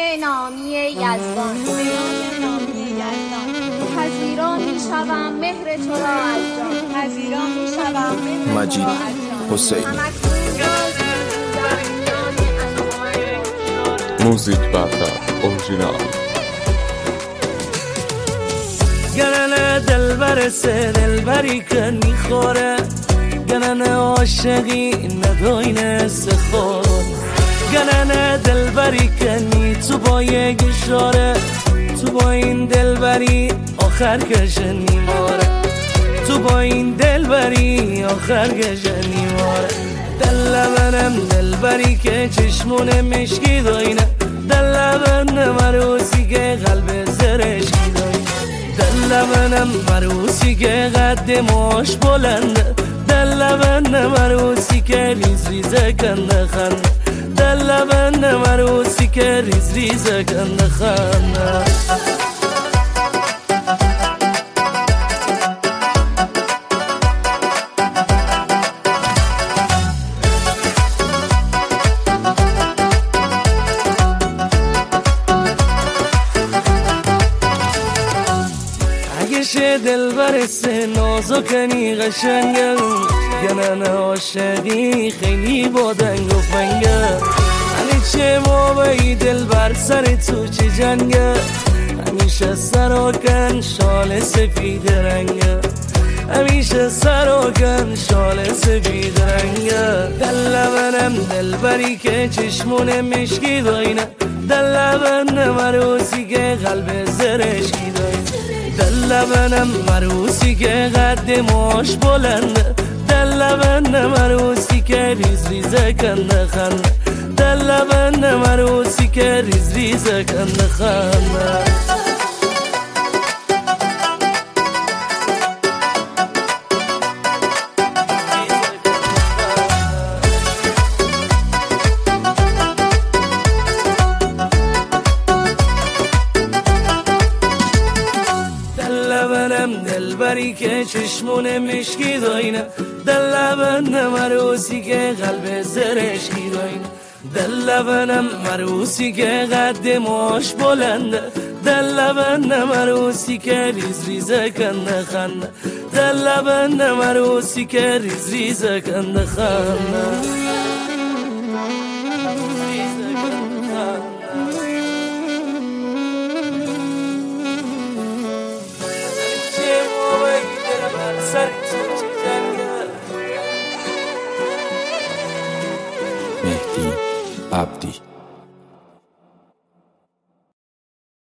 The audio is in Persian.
نامی یزدان پذیرا می شوم مهر تو را از جان پذیرا می شوم مهر تو را از جان حسینی موزیک برتر اورجینال گرنه دل برسه دل بری که میخوره گرنه عاشقی نداینه سخور گرنه دل بری که نی تو با یک اشاره تو با این دل بری آخر کشه نیماره تو با این دل بری آخر کشه نیماره دل لبنم دل بری که چشمون مشکی داینه دل لبن مروسی که قلب زرشکی داینه دل لبنم مروسی که قد ماش بلنده دل لبن مروسی که ریز ریزه کنده خنده دل لبن مروسی که ریز ریزه کنده خنده شه دل برسه نازو کنی قشنگه گنن عاشقی خیلی با دنگ و فنگه هنی چه ما بایی دل بر سر تو چه جنگه همیشه سراکن شال سفید رنگه همیشه سراکن شال سفید رنگه دل لبنم دل بری که چشمون مشکی داینه دل لبن مروسی که قلب زرشکی داینه دل لبنم مروسی که قد ماش بلنده دل لبن مروسی که ریز ریزه کنده خنده دل لبن مروسی که ریز ریزه کنده خنده دل بری که چشمون مشکی داینه دل لبن مروسی که قلب زرشکی داینه دل لبنم مروسی که قد ماش بلنده دل لبن مروسی که ریز ریزه کنده خنده دل لبن مروسی که ریز ریزه کنده خنده